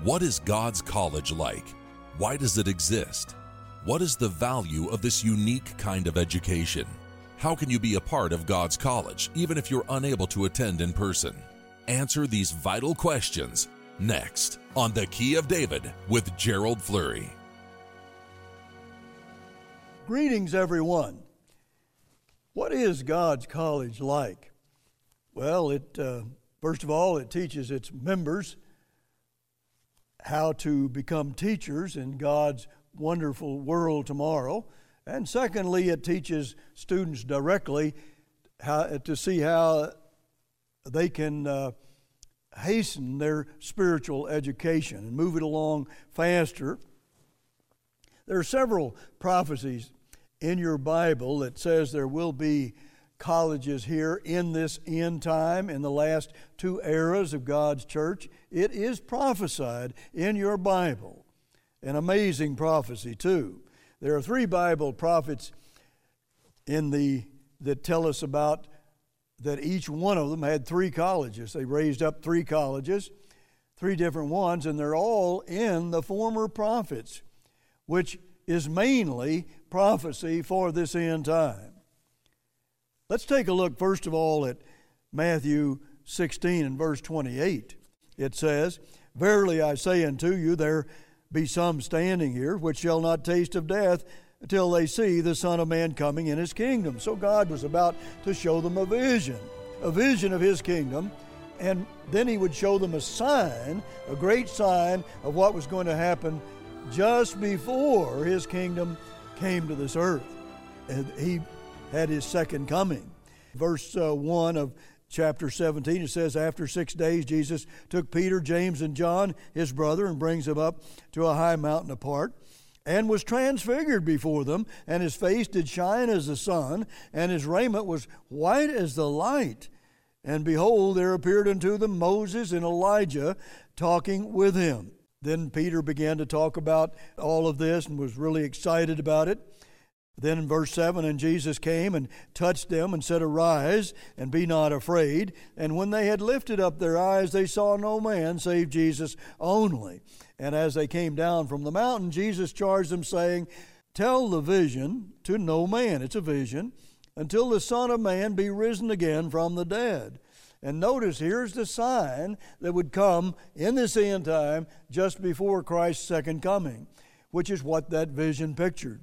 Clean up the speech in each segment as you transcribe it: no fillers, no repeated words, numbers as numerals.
What is God's college like? Why does it exist? What is the value of this unique kind of education? How can you be a part of God's college, even if you're unable to attend in person? Answer these vital questions next on The Key of David with Gerald Fleury. Greetings, everyone. What is God's college like? Well, first of all, it teaches its members how to become teachers in God's wonderful world tomorrow. And secondly, it teaches students directly how they can hasten their spiritual education and move it along faster. There are several prophecies in your Bible that says there will be colleges here in this end time, in the last two eras of God's church. It is prophesied in your Bible. An amazing prophecy, too. There are three Bible prophets that tell us about that each one of them had three colleges. They raised up three colleges, three different ones, and they're all in the former prophets, which is mainly prophecy for this end time. Let's take a look first of all at Matthew 16 and verse 28. It says, "Verily I say unto you, there be some standing here which shall not taste of death until they see the Son of Man coming in his kingdom." So God was about to show them a vision of his kingdom, and then he would show them a sign, a great sign of what was going to happen just before his kingdom came to this earth. And he had his second coming. Verse 1 of chapter 17, it says, "After 6 days Jesus took Peter, James, and John, his brother, and brings them up to a high mountain apart, and was transfigured before them, and his face did shine as the sun, and his raiment was white as the light. And behold, there appeared unto them Moses and Elijah talking with him." Then Peter began to talk about all of this and was really excited about it. Then in verse 7, "And Jesus came and touched them and said, Arise, and be not afraid. And when they had lifted up their eyes, they saw no man save Jesus only. And as they came down from the mountain, Jesus charged them, saying, Tell the vision to no man," it's a vision, "until the Son of Man be risen again from the dead." And notice, here's the sign that would come in this end time just before Christ's second coming, which is what that vision pictured.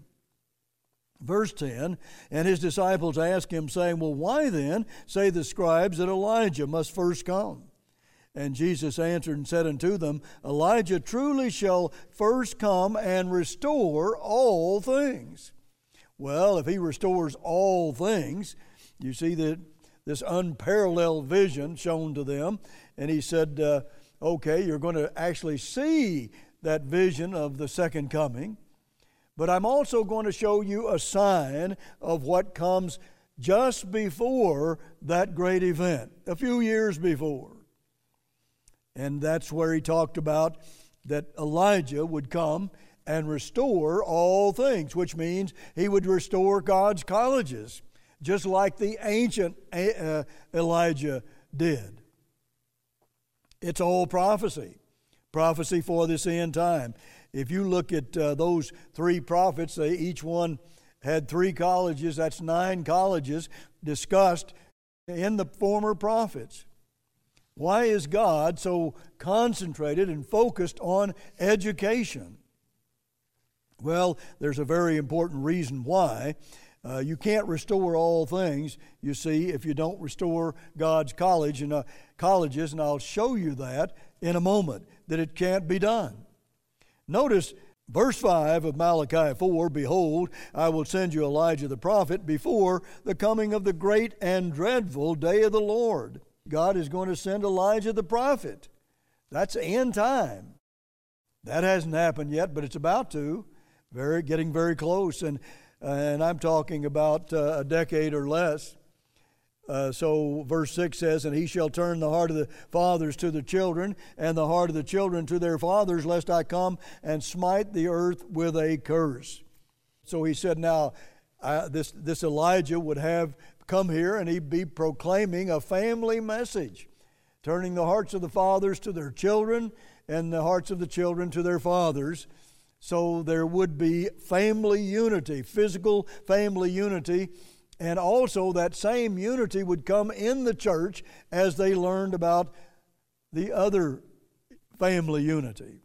Verse 10, "And his disciples asked him, saying, Well, why then say the scribes that Elijah must first come? And Jesus answered and said unto them, Elijah truly shall first come and restore all things." Well, if he restores all things, you see that this unparalleled vision shown to them, and he said, okay, you're going to actually see that vision of the second coming, but I'm also going to show you a sign of what comes just before that great event, a few years before. And that's where he talked about that Elijah would come and restore all things, which means he would restore God's colleges, just like the ancient Elijah did. It's all prophecy for this end time. If you look at those three prophets, they each one had three colleges. That's 9 colleges discussed in the former prophets. Why is God so concentrated and focused on education? Well, there's a very important reason why. You can't restore all things, you see, if you don't restore God's colleges, and I'll show you that in a moment, that it can't be done. Notice verse 5 of Malachi 4, "Behold, I will send you Elijah the prophet before the coming of the great and dreadful day of the Lord." God is going to send Elijah the prophet. That's end time. That hasn't happened yet, but it's about to. Getting very close, and I'm talking about a decade or less. So verse 6 says, "And he shall turn the heart of the fathers to the children, and the heart of the children to their fathers, lest I come and smite the earth with a curse." So he said, now, this Elijah would have come here, and he'd be proclaiming a family message. turning the hearts of the fathers to their children and the hearts of the children to their fathers. So there would be family unity, physical family unity, and also that same unity would come in the church as they learned about the other family unity.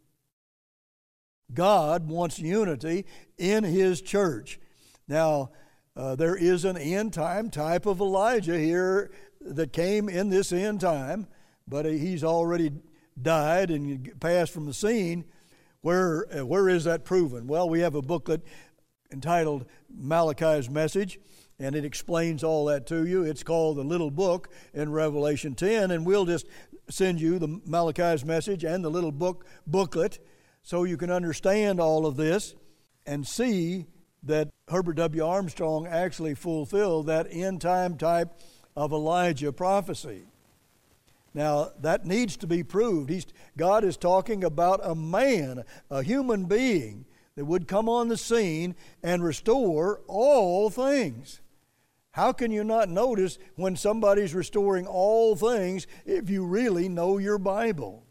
God wants unity in His church. Now, there is an end-time type of Elijah here that came in this end time, but he's already died and passed from the scene. Where is that proven? Well, we have a booklet entitled Malachi's Message, and it explains all that to you. It's called The Little Book in Revelation 10, and we'll just send you the Malachi's Message and the little booklet so you can understand all of this and see that Herbert W. Armstrong actually fulfilled that end-time type of Elijah prophecy. Now, that needs to be proved. God is talking about a man, a human being, that would come on the scene and restore all things. How can you not notice when somebody's restoring all things if you really know your Bible?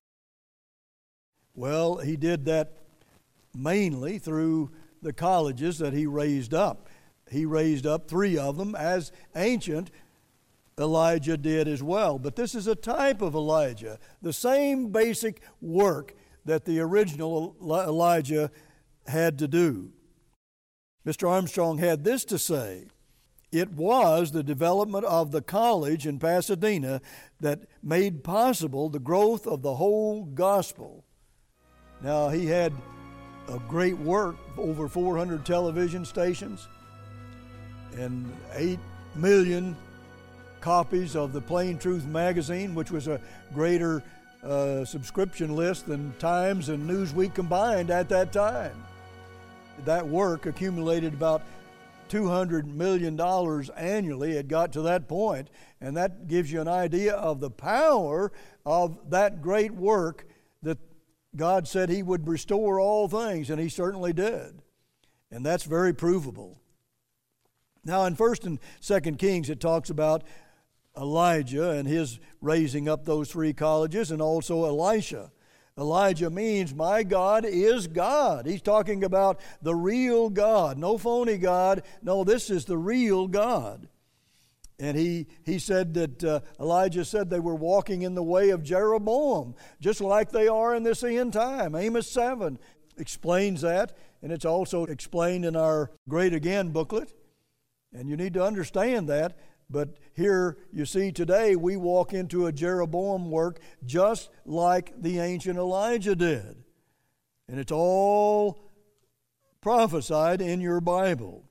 Well, he did that mainly through the colleges that he raised up. He raised up 3 of them, as ancient Elijah did as well. But this is a type of Elijah, the same basic work that the original Elijah had to do. Mr. Armstrong had this to say: it was the development of the college in Pasadena that made possible the growth of the whole gospel. Now, he had a great work, over 400 television stations and 8 million copies of the Plain Truth magazine, which was a greater subscription list than Times and Newsweek combined at that time. That work accumulated about $200 million annually. It got to that point, and that gives you an idea of the power of that great work that God said He would restore all things, and He certainly did. And that's very provable. Now, in 1 and 2 Kings, it talks about Elijah and his raising up those 3 colleges, and also Elisha. Elijah means my God is God. He's talking about the real God, no phony God. No, this is the real God. And he said that Elijah said they were walking in the way of Jeroboam, just like they are in this end time. Amos 7 explains that, and it's also explained in our Great Again booklet. And you need to understand that. But here you see today we walk into a Jeroboam work just like the ancient Elijah did. And it's all prophesied in your Bible.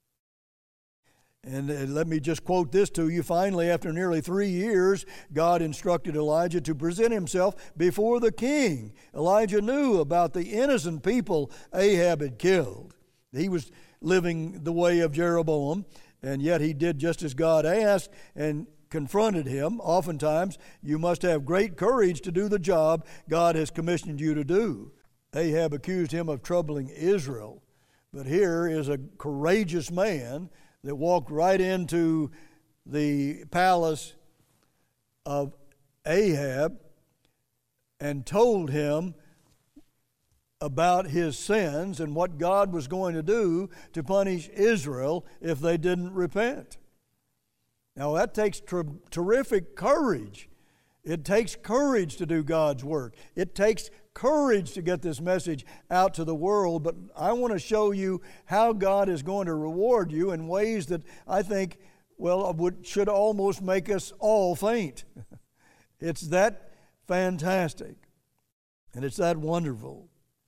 And let me just quote this to you. Finally, after nearly 3 years, God instructed Elijah to present himself before the king. Elijah knew about the innocent people Ahab had killed. He was living the way of Jeroboam, and yet he did just as God asked and confronted him. Oftentimes, you must have great courage to do the job God has commissioned you to do. Ahab accused him of troubling Israel, but here is a courageous man that walked right into the palace of Ahab and told him about his sins and what God was going to do to punish Israel if they didn't repent. Now that takes terrific courage. It takes courage to do God's work. It takes courage to get this message out to the world, but I want to show you how God is going to reward you in ways that I think, should almost make us all faint. It's that fantastic, and it's that wonderful.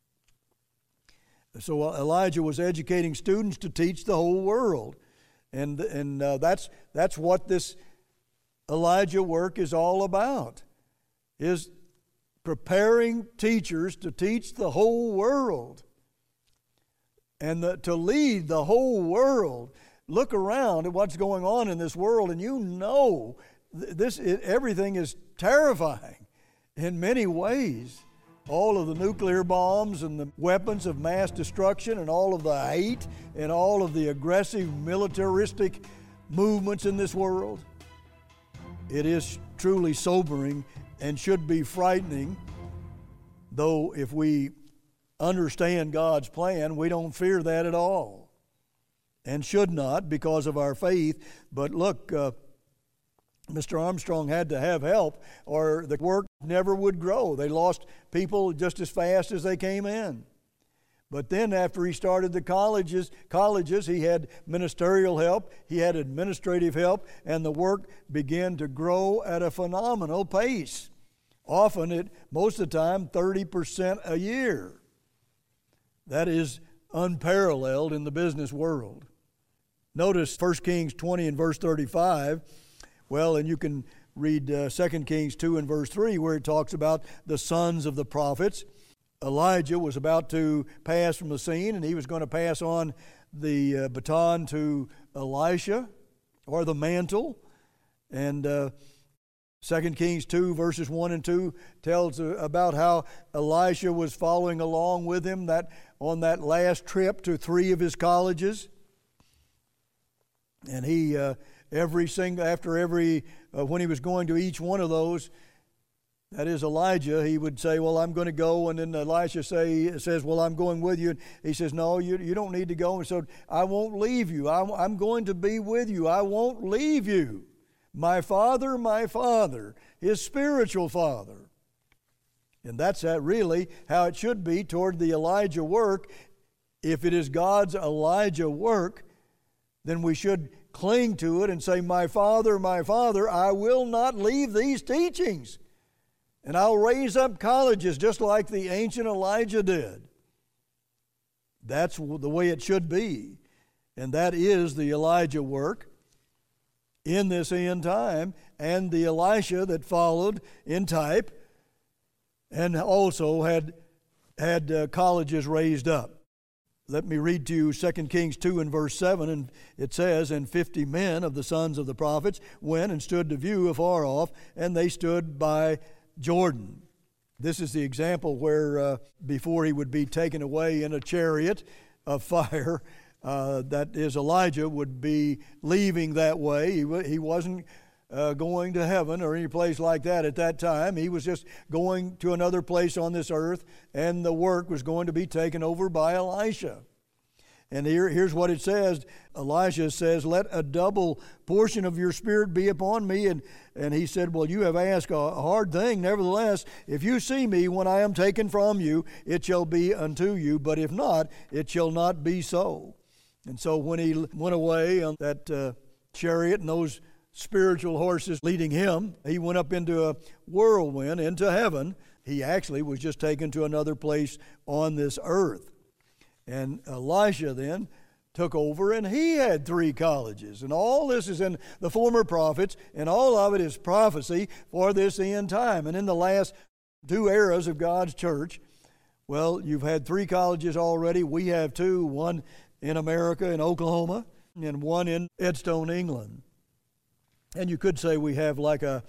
So Elijah was educating students to teach the whole world, and that's what this Elijah work is all about, is preparing teachers to teach the whole world and to lead the whole world. Look around at what's going on in this world, and you know everything is terrifying in many ways. All of the nuclear bombs and the weapons of mass destruction and all of the hate and all of the aggressive militaristic movements in this world. It is truly sobering and should be frightening, though if we understand God's plan, we don't fear that at all, and should not because of our faith. But look, Mr. Armstrong had to have help or the work never would grow. They lost people just as fast as they came in. But then after he started the colleges, he had ministerial help, he had administrative help, and the work began to grow at a phenomenal pace. Often, most of the time, 30% a year. That is unparalleled in the business world. Notice 1 Kings 20 and verse 35. Well, and you can read 2 Kings 2 and verse 3 where it talks about the sons of the prophets. Elijah was about to pass from the scene, and he was going to pass on the baton to Elisha, or the mantle. And 2 Kings 2 verses 1 and 2 tells about how Elisha was following along with him on that last trip to 3 of his colleges. And he, when he was going to each one of those, that is Elijah, he would say, well, I'm going to go. And then Elisha says, well, I'm going with you. And he says, no, you don't need to go. And so I won't leave you. I'm going to be with you. I won't leave you. My father, his spiritual father. And that's really how it should be toward the Elijah work. If it is God's Elijah work, then we should cling to it and say, my father, I will not leave these teachings. And I'll raise up colleges just like the ancient Elijah did. That's the way it should be. And that is the Elijah work in this end time, and the Elisha that followed in type, and also had colleges raised up. Let me read to you 2 Kings 2 and verse 7, and it says, and 50 men of the sons of the prophets went and stood to view afar off, and they stood by Jordan. This is the example where before he would be taken away in a chariot of fire, that is Elijah would be leaving that way. He wasn't going to heaven or any place like that at that time. He was just going to another place on this earth, and the work was going to be taken over by Elisha. And here's what it says. Elisha says, let a double portion of your spirit be upon me. And he said, well, you have asked a hard thing. Nevertheless, if you see me when I am taken from you, it shall be unto you. But if not, it shall not be so. And so when he went away on that chariot and those spiritual horses leading him, he went up into a whirlwind, into heaven. He actually was just taken to another place on this earth. And Elisha then took over, and he had 3 colleges. And all this is in the former prophets, and all of it is prophecy for this end time. And in the last 2 eras of God's church, well, you've had 3 colleges already. We have 2, one in America, in Oklahoma, and one in Edstone, England. And you could say we have like a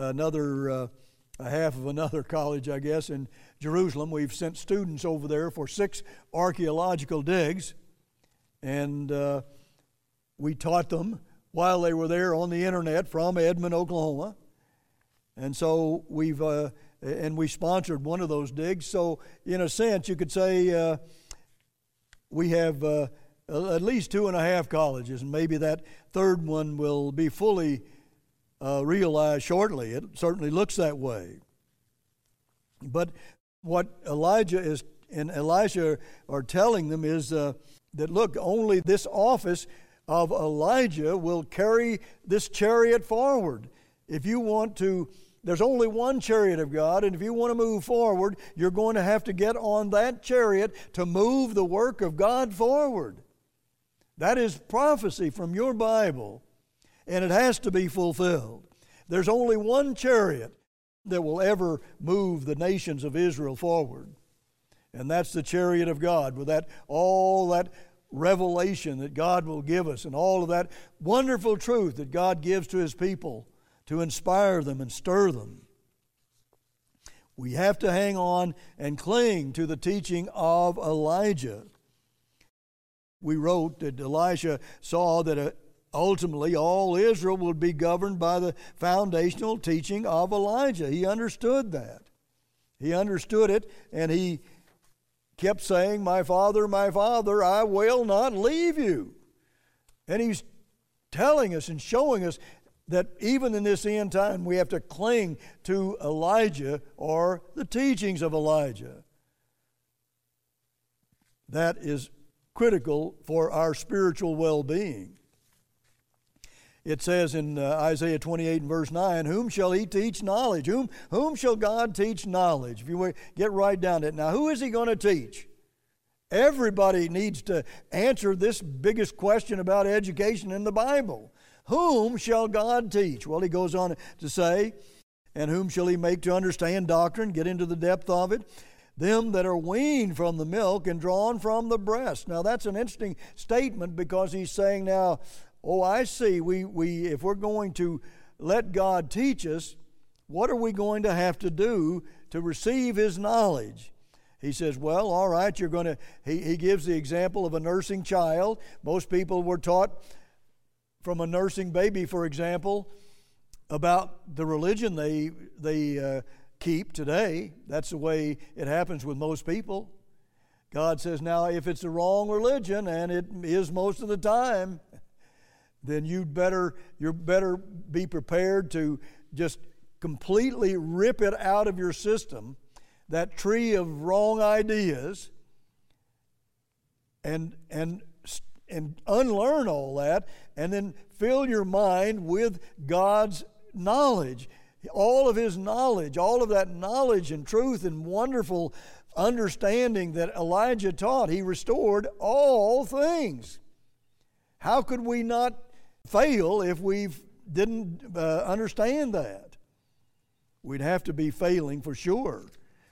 half of another college, I guess, in Jerusalem. We've sent students over there for 6 archaeological digs, and we taught them while they were there on the internet from Edmond, Oklahoma. And so we sponsored one of those digs. So in a sense, you could say we have at least 2.5 colleges, and maybe that third one will be fully realized shortly. It certainly looks that way. But what Elijah and Elisha are telling them is that, look, only this office of Elijah will carry this chariot forward. If you want to, there's only one chariot of God, and if you want to move forward, you're going to have to get on that chariot to move the work of God forward. That is prophecy from your Bible, and it has to be fulfilled. There's only one chariot that will ever move the nations of Israel forward, and that's the chariot of God, with all that revelation that God will give us, and all of that wonderful truth that God gives to His people to inspire them and stir them. We have to hang on and cling to the teaching of Elijah. We wrote that Elisha saw that ultimately all Israel would be governed by the foundational teaching of Elijah. He understood that. He understood it, and he kept saying, my father, I will not leave you. And he's telling us and showing us that even in this end time, we have to cling to Elijah or the teachings of Elijah. That is critical for our spiritual well-being. It says in Isaiah 28 and verse 9, whom shall he teach knowledge? Whom shall God teach knowledge? If you get right down to it. Now, who is he going to teach? Everybody needs to answer this biggest question about education in the Bible. Whom shall God teach? Well, he goes on to say, and whom shall he make to understand doctrine, get into the depth of it? Them that are weaned from the milk and drawn from the breast. Now, that's an interesting statement, because he's saying now, oh, I see, we if we're going to let God teach us, what are we going to have to do to receive his knowledge? He says, well, all right, you're going to, he gives the example of a nursing child. Most people were taught from a nursing baby, for example, about the religion they keep today. That's the way it happens with most people. God says, now, if it's the wrong religion, and it is most of the time, then you better be prepared to just completely rip it out of your system, that tree of wrong ideas, and unlearn all that, and then fill your mind with God's knowledge, all of his knowledge, all of that knowledge and truth and wonderful understanding that Elijah taught. He restored all things. How could we not fail if we didn't understand that? We'd have to be failing for sure.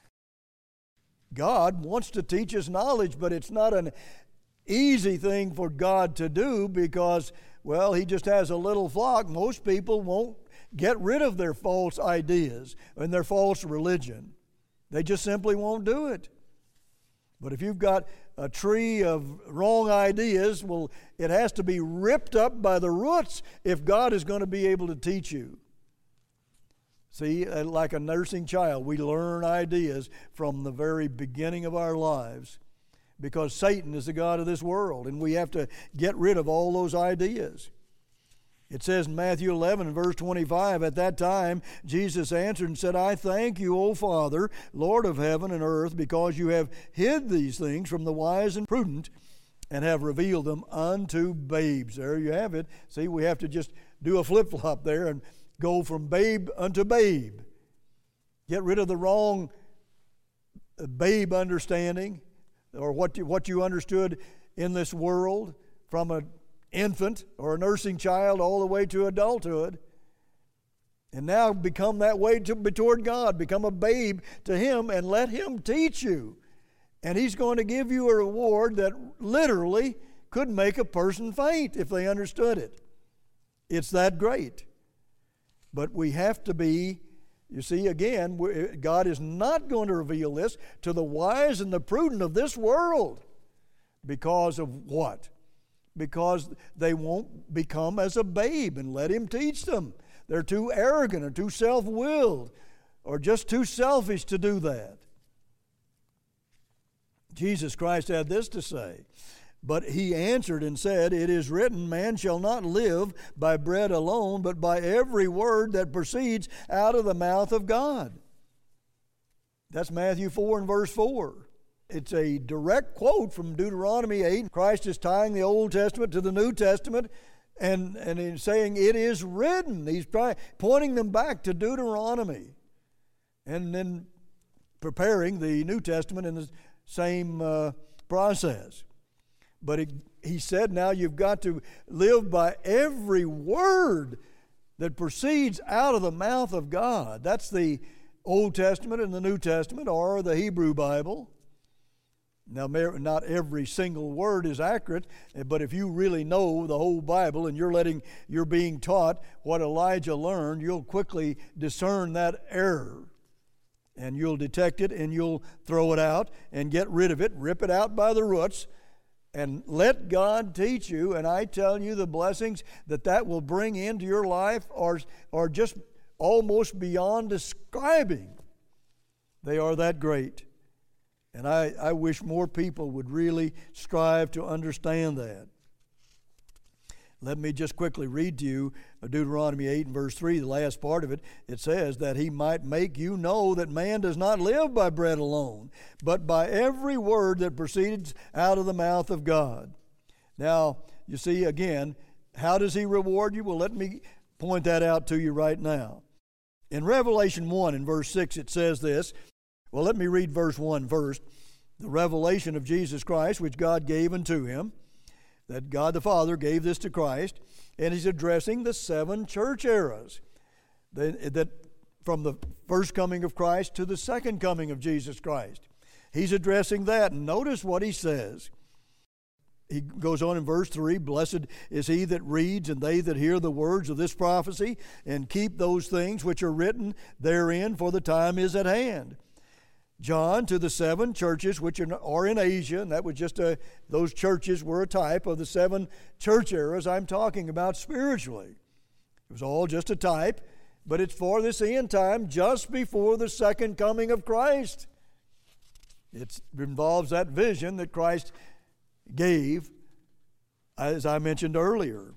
God wants to teach us knowledge, but it's not an easy thing for God to do, because, well, he just has a little flock. Most people won't get rid of their false ideas and their false religion. They just simply won't do it. But if you've got a tree of wrong ideas, well, it has to be ripped up by the roots if God is going to be able to teach you. See, like a nursing child, we learn ideas from the very beginning of our lives, because Satan is the god of this world, and we have to get rid of all those ideas. It says in Matthew 11 verse 25, at that time Jesus answered and said, I thank you, O Father, Lord of heaven and earth, because you have hid these things from the wise and prudent, and have revealed them unto babes. There you have it. See, we have to just do a flip-flop there and go from babe unto babe. Get rid of the wrong babe understanding, or what you understood in this world from an infant or a nursing child all the way to adulthood, and now become that way toward God. Become a babe to him and let him teach you. And he's going to give you a reward that literally could make a person faint if they understood it. It's that great. But we have to be, you see, again, God is not going to reveal this to the wise and the prudent of this world. Because of what? Because they won't become as a babe and let him teach them. They're too arrogant or too self-willed or just too selfish to do that. Jesus Christ had this to say, but he answered and said, it is written, man shall not live by bread alone, but by every word that proceeds out of the mouth of God. That's Matthew 4 and verse 4. It's a direct quote from Deuteronomy 8. Christ is tying the Old Testament to the New Testament and in saying it is written. He's pointing them back to Deuteronomy and then preparing the New Testament in the same process. But he said now you've got to live by every word that proceeds out of the mouth of God. That's the Old Testament and the New Testament, or the Hebrew Bible. Now, not every single word is accurate, but if you really know the whole Bible and you're being taught what Elijah learned, you'll quickly discern that error. And you'll detect it, and you'll throw it out and get rid of it, rip it out by the roots, And let God teach you, and I tell you the blessings that will bring into your life are just almost beyond describing. They are that great. And I wish more people would really strive to understand that. Let me just quickly read to you Deuteronomy 8 and verse 3, the last part of it. It says that he might make you know that man does not live by bread alone, but by every word that proceeds out of the mouth of God. Now, you see, again, how does he reward you? Well, let me point that out to you right now. In Revelation 1 and verse 6, it says this. Well, let me read verse 1 first. The revelation of Jesus Christ, which God gave unto him, that God the Father gave this to Christ, and he's addressing the 7 church eras, that from the first coming of Christ to the second coming of Jesus Christ. He's addressing that, and notice what he says. He goes on in verse 3, blessed is he that reads and they that hear the words of this prophecy, and keep those things which are written therein, for the time is at hand. John, to the 7 churches which are in Asia, and that was just those churches were a type of the 7 church eras I'm talking about spiritually. It was all just a type, but it's for this end time just before the second coming of Christ. It involves that vision that Christ gave, as I mentioned earlier.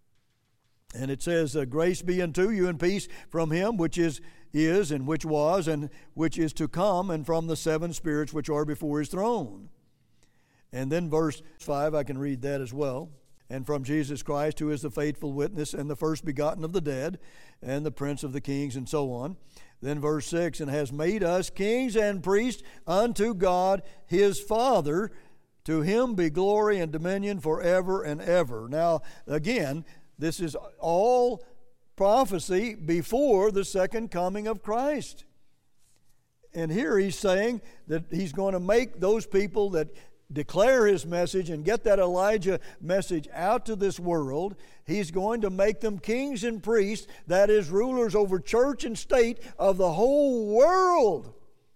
And it says, grace be unto you and peace from him which is and which was and which is to come, and from the 7 spirits which are before his throne. And then verse 5, I can read that as well. And from Jesus Christ, who is the faithful witness and the first begotten of the dead, and the prince of the kings, and so on. Then verse 6, and has made us kings and priests unto God his Father. To him be glory and dominion forever and ever. Now, again, this is all prophecy before the second coming of Christ. And here he's saying that he's going to make those people that declare his message and get that Elijah message out to this world, he's going to make them kings and priests, that is, rulers over church and state of the whole world.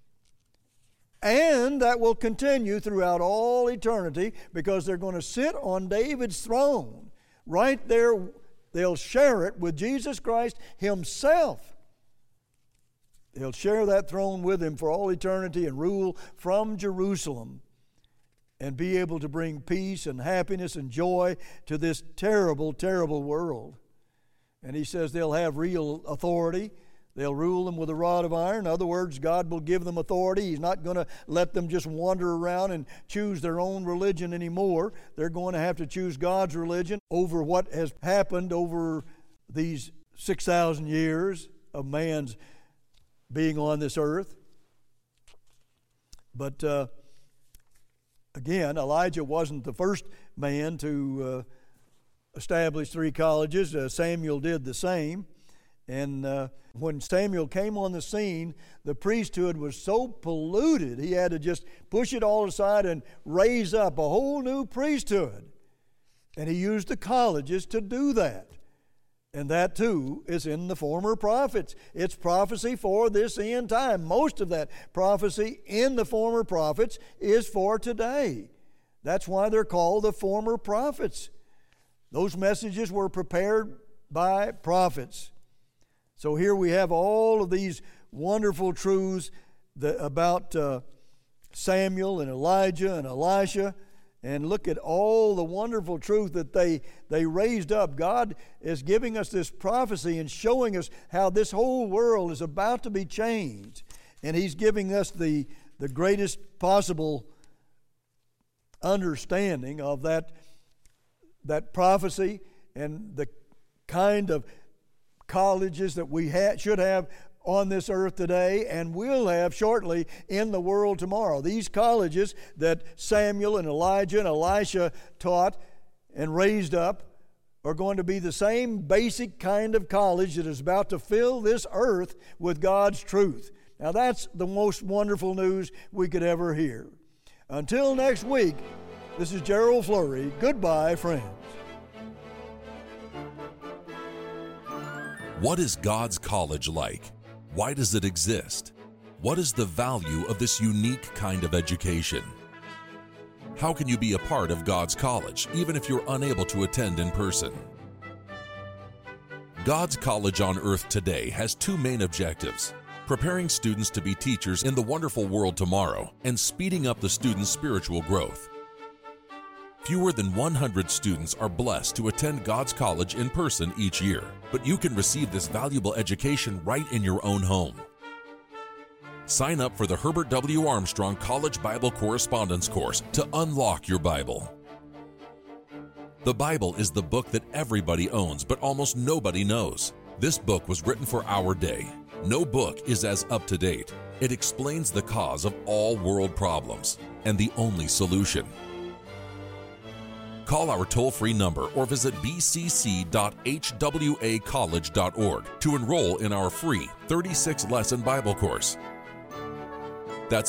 And that will continue throughout all eternity, because they're going to sit on David's throne right there. They'll share it with Jesus Christ himself. They'll share that throne with him for all eternity and rule from Jerusalem and be able to bring peace and happiness and joy to this terrible, terrible world. And he says they'll have real authority. They'll rule them with a rod of iron. In other words, God will give them authority. He's not going to let them just wander around and choose their own religion anymore. They're going to have to choose God's religion over what has happened over these 6,000 years of man's being on this earth. But again, Elijah wasn't the first man to establish 3 colleges. Samuel did the same. And when Samuel came on the scene, the priesthood was so polluted, he had to just push it all aside and raise up a whole new priesthood. And he used the colleges to do that. And that too is in the former prophets. It's prophecy for this end time. Most of that prophecy in the former prophets is for today. That's why they're called the former prophets. Those messages were prepared by prophets. So here we have all of these wonderful truths about Samuel and Elijah and Elisha. And look at all the wonderful truth that they raised up. God is giving us this prophecy and showing us how this whole world is about to be changed. And He's giving us the greatest possible understanding of that prophecy and the kind of colleges that we should have on this earth today and will have shortly in the world tomorrow. These colleges that Samuel and Elijah and Elisha taught and raised up are going to be the same basic kind of college that is about to fill this earth with God's truth. Now that's the most wonderful news we could ever hear. Until next week, this is Gerald Flurry. Goodbye, friends. What is God's college like? Why does it exist? What is the value of this unique kind of education? How can you be a part of God's college, even if you're unable to attend in person? God's College on Earth today has two main objectives: preparing students to be teachers in the wonderful world tomorrow and speeding up the students' spiritual growth. Fewer than 100 students are blessed to attend God's College in person each year, but you can receive this valuable education right in your own home. Sign up for the Herbert W. Armstrong College Bible Correspondence Course to unlock your Bible. The Bible is the book that everybody owns, but almost nobody knows. This book was written for our day. No book is as up to date. It explains the cause of all world problems and the only solution. Call our toll-free number or visit bcc.hwacollege.org to enroll in our free 36-lesson Bible course. That's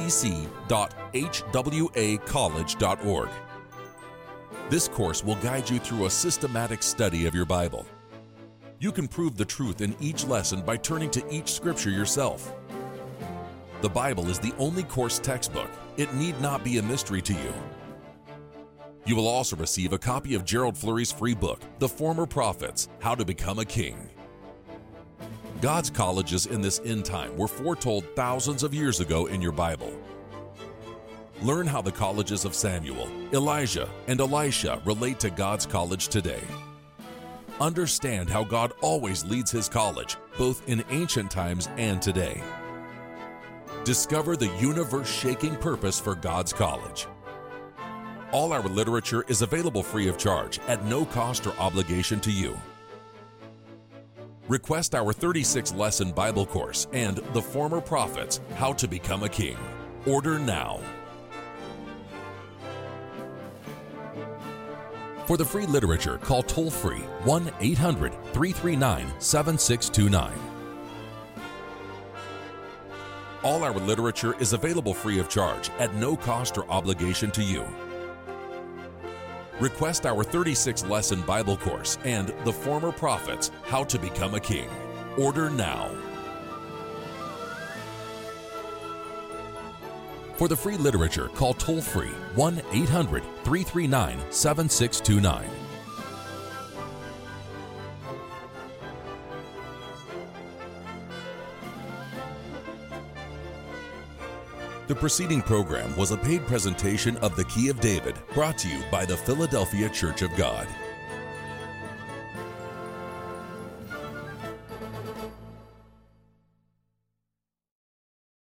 bcc.hwacollege.org. This course will guide you through a systematic study of your Bible. You can prove the truth in each lesson by turning to each scripture yourself. The Bible is the only course textbook. It need not be a mystery to you. You will also receive a copy of Gerald Flurry's free book, The Former Prophets: How to Become a King. God's colleges in this end time were foretold thousands of years ago in your Bible. Learn how the colleges of Samuel, Elijah, and Elisha relate to God's college today. Understand how God always leads His college, both in ancient times and today. Discover the universe-shaking purpose for God's college. All our literature is available free of charge at no cost or obligation to you. Request our 36-lesson Bible course and The Former Prophets: How to Become a King. Order now. For the free literature, call toll-free 1-800-339-7629. All our literature is available free of charge at no cost or obligation to you. Request our 36-lesson Bible course and The Former Prophets: How to Become a King. Order now. For the free literature, call toll-free 1-800-339-7629. The preceding program was a paid presentation of The Key of David, brought to you by the Philadelphia Church of God.